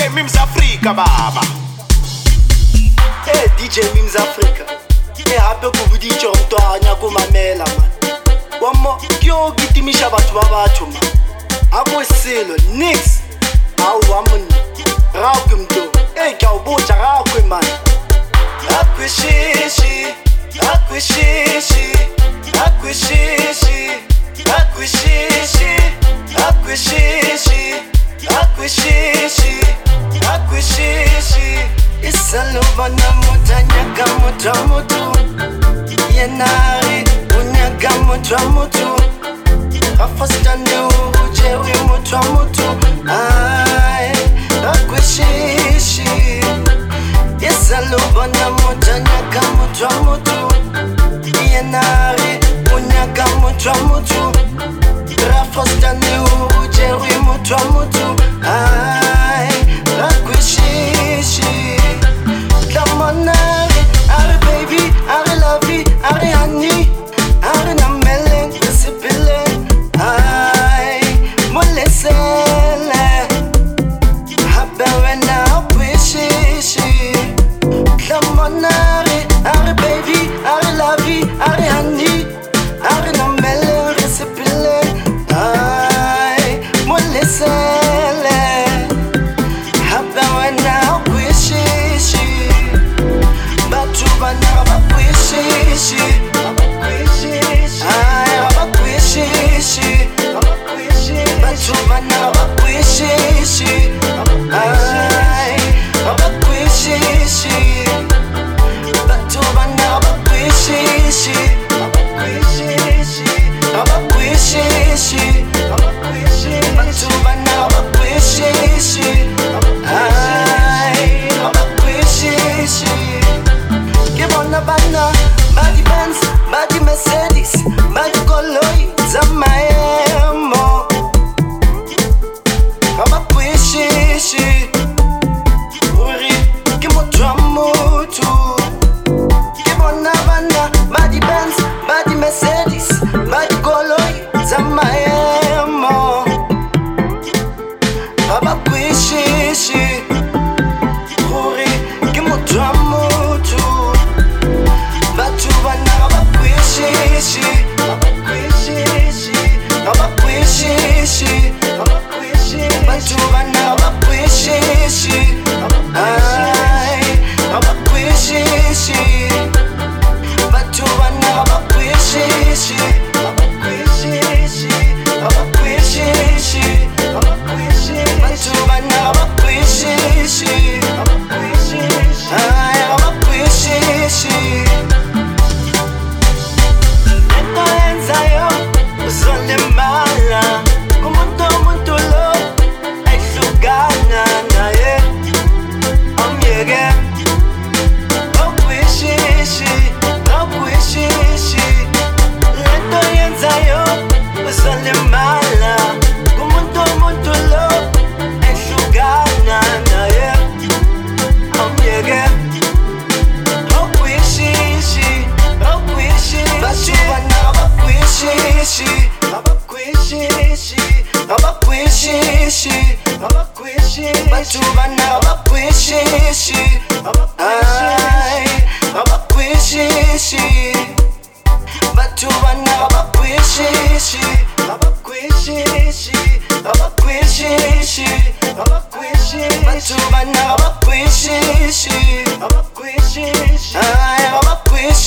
Mims Africa baba. Hey DJ Mims Africa. Hey hape go buditse go twanya go mamela man. Wa mo kyo gitimisha batho ba batho man. A go selo nix. Au wa monna. Ra go mto. Hey ka o botsa ra go man. Akwishishi. Akwishishi. Akwishishi. Akwishishi. Akwishishi. Akwishishi. Akwishishi. Isalova na mutanyaka mutamutu. Yenari unyaka mutamutu. Afastane ujewi mutamutu. Ay, akwishishi. Isalova na mutanyaka mutamutu. Yenari unyaka mutamutu. Afastane ujewi mutamutu. Ay, akwishishi. Come on, Ari baby, Ari lovey, Ari honey, Ari na meleng, sipile, ay, mulesele, habewe na akwishishi. Come on, Ari baby, Ari lovey, Ari honey, Ari na meleng, sipile, ay, mulesele, habewe na akwishishi. Bana bakwishishi, ay bakwishishi, batu bana bakwishishi, ay bakwishishi, batu bana bakwishishi, bakwishishi, batu bana bakwishishi, ay bakwishishi. Give on the banner, body Benz, body Mercedes, body Coloi, Zamayemo. Abakwishishi, uri, kimotramutu. Give on the banner, body Benz, body Mercedes, body Coloi, Zamayemo. Abakwishishi, uri, kimotramutu. Bana bakwishishi, abakwishishi, batu bana bakwishishi, ay, abakwishishi, batu bana bakwishishi, abakwishishi, batu bana bakwishishi, ay, abakwishishi. Mala, como todo lo ay sugana na ye, amyege, akwishishi, leto yenzayo, usale mala, como todo lo ay sugana na ye, amyege, akwishishi, bashubana akwishishi. Abakwishishi, batu bana abakwishishi, ay, abakwishishi, batu bana abakwishishi, batu bana abakwishishi, ay, abakwishishi.